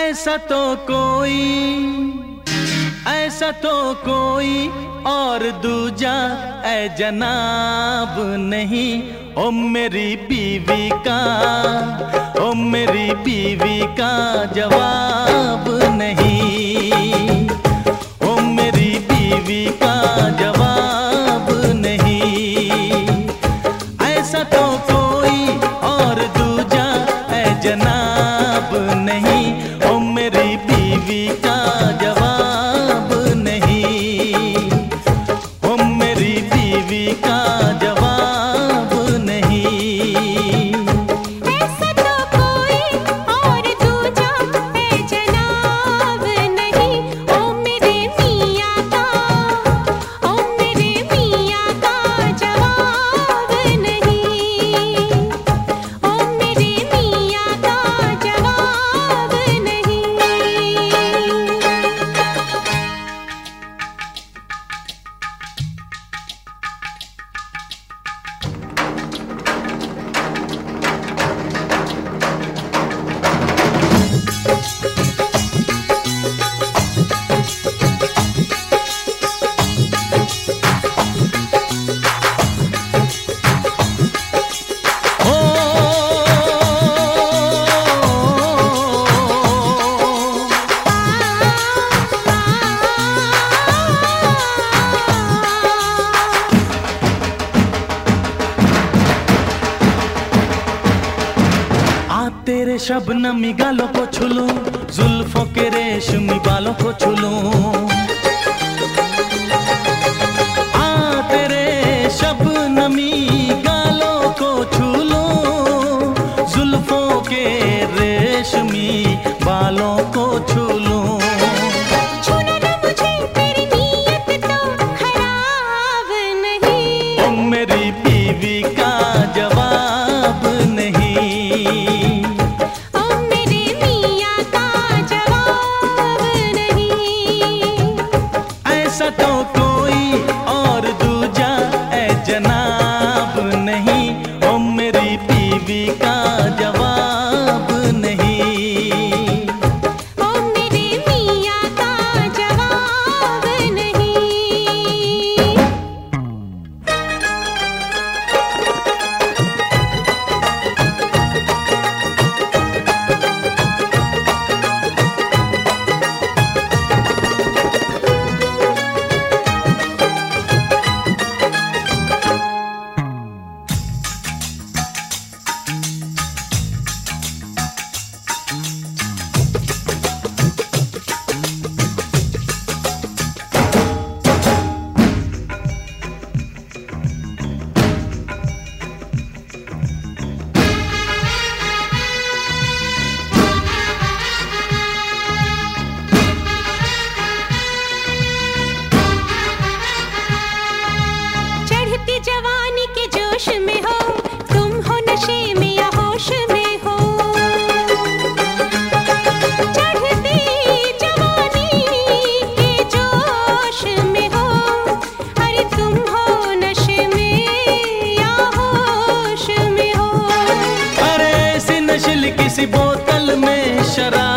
ऐसा तो कोई और दूजा ऐ जनाब नहीं। ओ मेरी बीवी का जवाब नहीं। ओ मेरी बीवी का जवाब नहीं। ऐसा तो कोई और दूजा ऐ जनाब नहीं। ओ मेरी बीवी का जवाब नहीं। ओ मेरी बीवी का जवाब नहीं। ऐसा तो कोई और दूजा है जनाब नहीं। ओ मेरे मियाँ का जवाब नहीं। ओ मेरे मियाँ का जवाब नहीं। तेरे शबनमी गालों को छू लूं, जुल्फों के रेशमी बालों को छू लूं। तेरे शबनमी गालों को छू लूं, जुल्फों के रेशमी बालों को छू लूं। छूना ना मुझे, तेरी नीयत तो खराब नहीं। ओ मेरी बीवी का जवाब नहीं। ऐसा तो कोई और दूजा ऐ जनाब नहीं। ओ मेरी बीवी का जवाब नहीं। ओ मेरे मियाँ का जवाब नहीं। जवानी के जोश में हो तुम, हो नशे में या होश में हो। चढ़ती जवानी के जोश में हो, अरे तुम हो नशे में या होश में हो। अरे ऐसी नशीली किसी बोतल में शराब